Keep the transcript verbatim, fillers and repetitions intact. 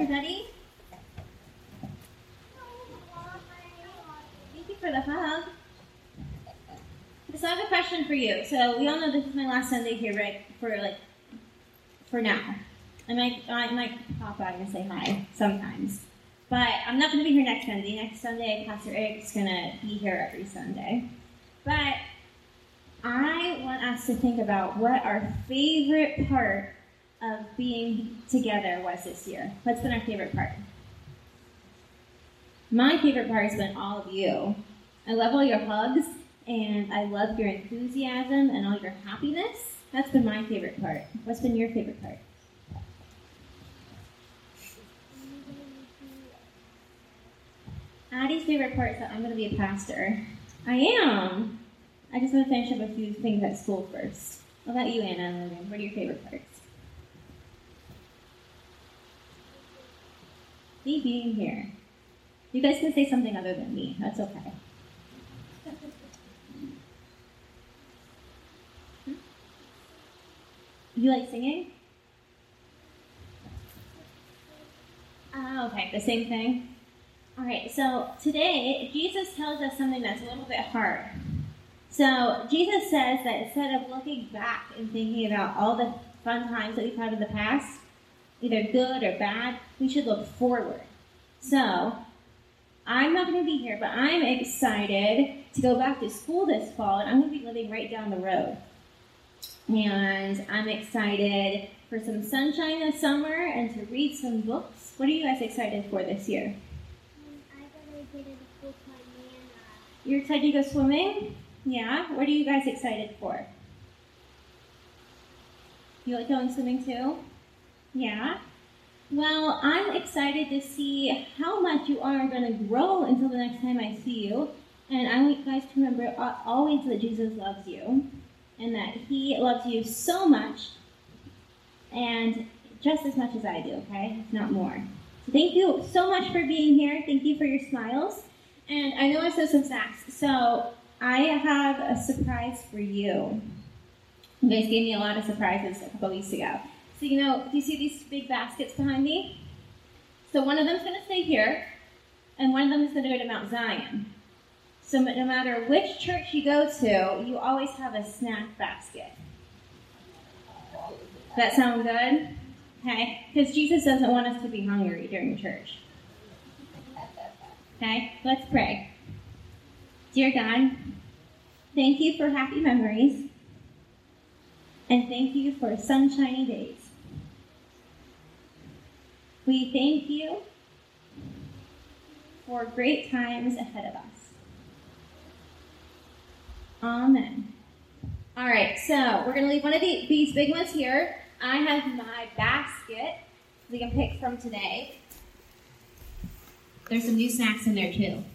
everybody. Thank you for the hug. So I have a question for you. So we all know this is my last Sunday here, right? For like, for now. I might, I might pop out and say hi sometimes. But I'm not going to be here next Sunday. Next Sunday, Pastor Eric's going to be here every Sunday. But I want us to think about what our favorite part of being together was this year. What's been our favorite part? My favorite part has been all of you. I love all your hugs, and I love your enthusiasm and all your happiness. That's been my favorite part. What's been your favorite part? Addie's favorite part is that I'm going to be a pastor. I am. I just want to finish up a few things at school first. What about you, Anna and Logan? What are your favorite parts? Me being here. You guys can say something other than me. That's okay. You like singing? Oh, okay. The same thing? All right. So today, Jesus tells us something that's a little bit hard. So Jesus says that instead of looking back and thinking about all the fun times that we've had in the past, either good or bad, we should look forward. So I'm not going to be here, but I'm excited to go back to school this fall, and I'm going to be living right down the road. And I'm excited for some sunshine this summer and to read some books. What are you guys excited for this year? I gotta get in a full-time man. You're excited to go swimming? Yeah? What are you guys excited for? You like going swimming too? Yeah? Well, I'm excited to see how much you are going to grow until the next time I see you. And I want you guys to remember always that Jesus loves you and that he loves you so much and just as much as I do, okay? If not more. So thank you so much for being here. Thank you for your smiles. And I know I said some snacks, so I have a surprise for you. You guys gave me a lot of surprises a couple weeks ago. So, you know, do you see these big baskets behind me? So one of them's going to stay here, and one of them is going to go to Mount Zion. So no matter which church you go to, you always have a snack basket. Does that sound good? Okay? Because Jesus doesn't want us to be hungry during church. Okay? Let's pray. Dear God, thank you for happy memories, and thank you for sunshiny days. We thank you for great times ahead of us. Amen. All right, so we're going to leave one of the, these big ones here. I have my basket we can pick from today. There's some new snacks in there too.